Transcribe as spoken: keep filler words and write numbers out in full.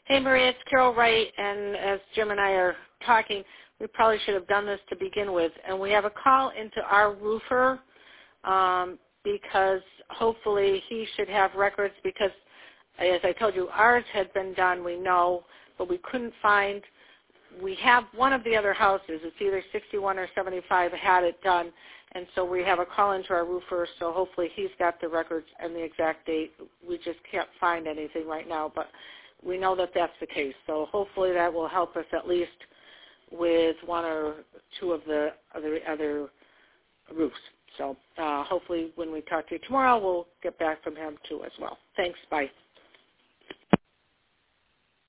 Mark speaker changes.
Speaker 1: Hey, Maria, it's Carol Wright, and as Jim and I are talking, we probably should have done this to begin with. And we have a call into our roofer um, because hopefully he should have records because, as I told you, ours had been done, we know, but we couldn't find. We have one of the other houses. It's either sixty-one or seventy-five had it done, and so we have a call into our roofer, so hopefully he's got the records and the exact date. We just can't find anything right now, but we know that that's the case. So hopefully that will help us at least with one or two of the other, other roofs. So uh, hopefully when we talk to you tomorrow, we'll get back from him too as well. Thanks. Bye.